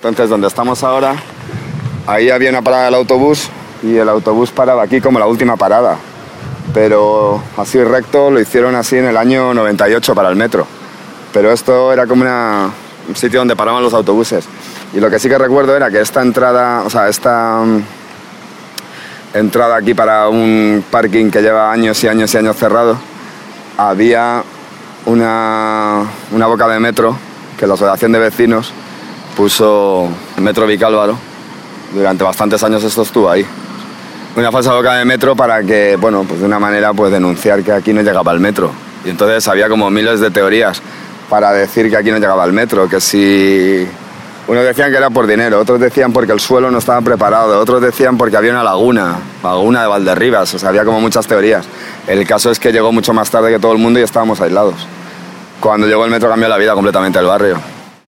Entonces, donde estamos ahora, ahí había una parada del autobús y el autobús paraba aquí como la última parada. Pero así recto lo hicieron así en el año 98 para el metro. Pero esto era como un sitio donde paraban los autobuses. Y lo que sí que recuerdo era que esta entrada aquí para un parking que lleva años y años y años cerrado, había una boca de metro que la asociación de vecinos puso, Metro Vicálvaro. Durante bastantes años esto estuvo ahí. Una falsa boca de metro para que, bueno, pues de una manera pues denunciar que aquí no llegaba el metro. Y entonces había como miles de teorías para decir que aquí no llegaba el metro, que si... Unos decían que era por dinero, otros decían porque el suelo no estaba preparado, otros decían porque había una laguna de Valderribas, o sea, había como muchas teorías. El caso es que llegó mucho más tarde que todo el mundo y estábamos aislados. Cuando llegó el metro cambió la vida completamente del barrio.